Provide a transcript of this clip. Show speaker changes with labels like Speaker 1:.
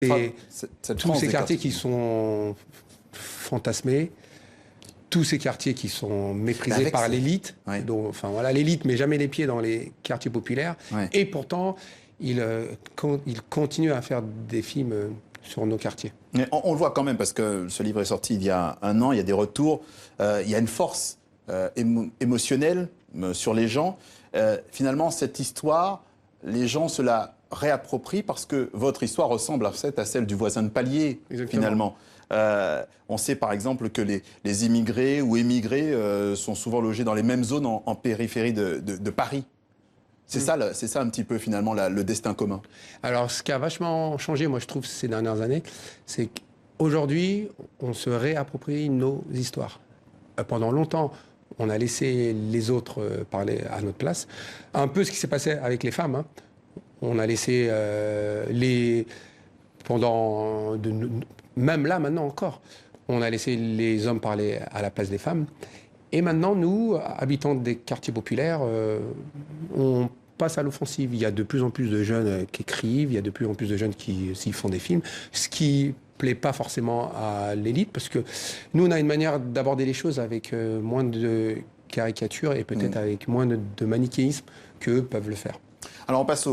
Speaker 1: Et
Speaker 2: Cette
Speaker 1: tous
Speaker 2: France
Speaker 1: ces
Speaker 2: des
Speaker 1: quartiers qui sont fantasmés, tous ces quartiers qui sont méprisés par l'élite,
Speaker 2: ouais.
Speaker 1: enfin voilà, l'élite met jamais les pieds dans les quartiers populaires,
Speaker 2: Ouais.
Speaker 1: et pourtant il continue à faire des films sur nos quartiers.
Speaker 2: Mais on le voit quand même, parce que ce livre est sorti il y a 1 an, il y a des retours, il y a une force émotionnelle sur les gens. Finalement, cette histoire, les gens se la réapproprient parce que votre histoire ressemble à celle du voisin de palier,
Speaker 1: Exactement.
Speaker 2: finalement. On sait par exemple que les immigrés ou émigrés sont souvent logés dans les mêmes zones en périphérie de Paris. C'est ça un petit peu finalement le destin commun.
Speaker 1: Alors ce qui a vachement changé, moi je trouve, ces dernières années, c'est qu'aujourd'hui, on se réapproprie nos histoires. Pendant longtemps, on a laissé les autres parler à notre place. Un peu ce qui s'est passé avec les femmes, hein. On a laissé même là, maintenant encore, on a laissé les hommes parler à la place des femmes. Et maintenant, nous, habitants des quartiers populaires, on passe à l'offensive. Il y a de plus en plus de jeunes qui écrivent, il y a de plus en plus de jeunes qui font des films, ce qui plaît pas forcément à l'élite, parce que nous, on a une manière d'aborder les choses avec moins de caricatures et peut-être avec moins de manichéisme qu'eux peuvent le faire.
Speaker 2: Alors on passe